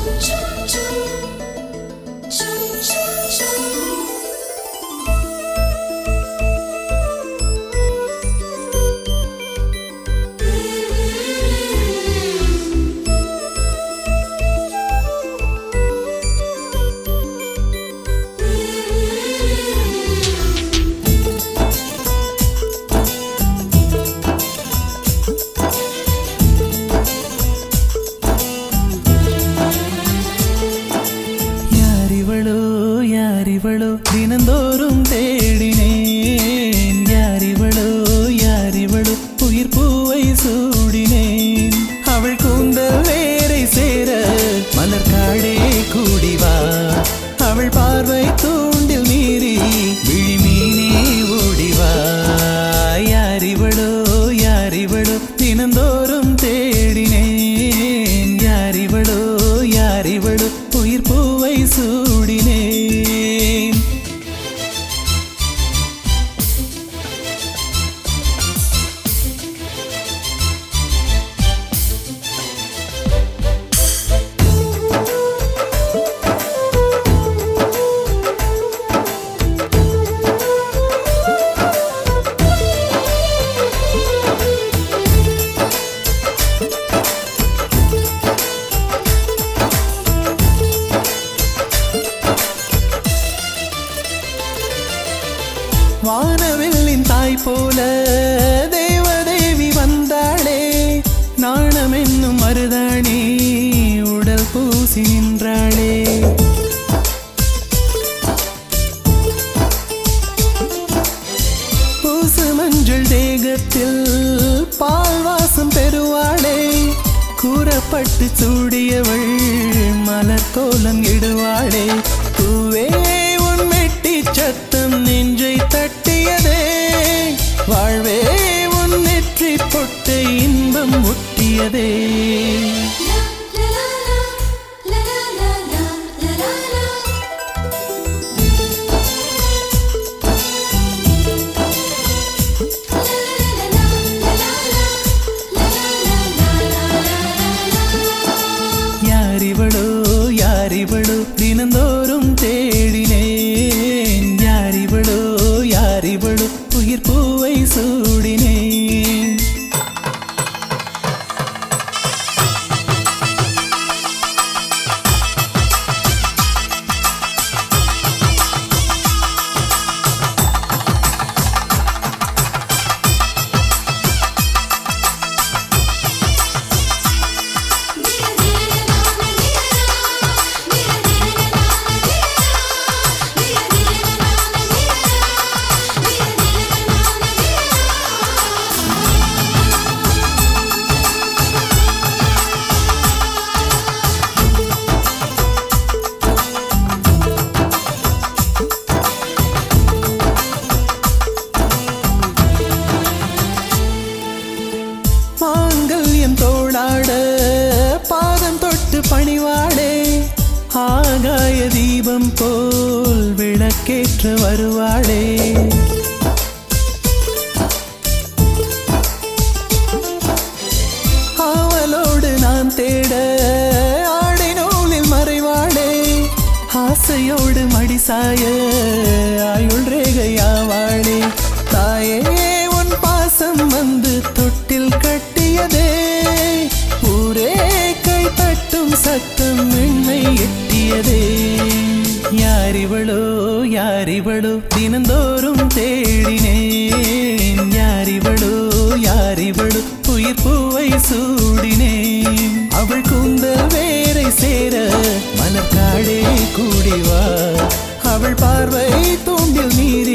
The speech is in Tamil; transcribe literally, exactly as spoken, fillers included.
யாரிவளோ தினந்தோறும் தேடினேன், யாரிவளோ யாரிவளோ உயிர் பூவை சூடினேன். அவள் கூந்தல் வேரை சேர மலர்காடே கூடிவா, அவள் பார்வை தூண்டில் மீறி விழிமீனே ஓடிவா. யாரிவளோ யாரிவளோ தினந்தோறும் தேடினேன், யாரிவளோ யாரிவளோ உயிர் பூவை சூடினேன். வானவில்லின் தாய் போல தேவதேவி வந்தாளே, நாணம் என்னும் மருதாணி உடல் பூசி நின்றாளே. பூசு மஞ்சள் தேகத்தில் பால் வாசம் பெறுவாளே, கூறப்பட்டு சூடியவள் மலர் கோலம் இடுவாளே. பூவே உன் மெட்டி சத்தம் நெஞ்சை தட்டியதே, வாழ்வே உன் நெற்றி பொட்டை இன்பம் முட்டியதே. யாரிவளோ யாரிவளோ தினந்தோறும் தேடினேன், யாரிவளோ யாரிவளோ உயிர் பூவை சூடினேன். மாங்கல்யம் தோளாட பாதம் தொட்டு பணிவாளே, ஆகாய தீபம் போல் விளக்கேற்ற வருவாளே. ஆவலோடு நான் தேட ஆடை நூலில் மறைவாளே, ஆசையோடு மடிசாய ஆயுள் ரேகையாவாளே. தாயே உன் பாசம் வந்து தொட்டில் கட்டியதே, ஊரே கை தட்டும் சத்தம் என்னை எட்டியதே. யாரிவளோ யாரிவளோ தினந்தோறும் தேடினேன், யாரிவளோ யாரிவளோ உயிர் பூவை சூடினேன். அவள் கூந்தல் வேரை சேர மலர்காடே கூடிவா, அவள் பார்வை தூண்டில் மீறி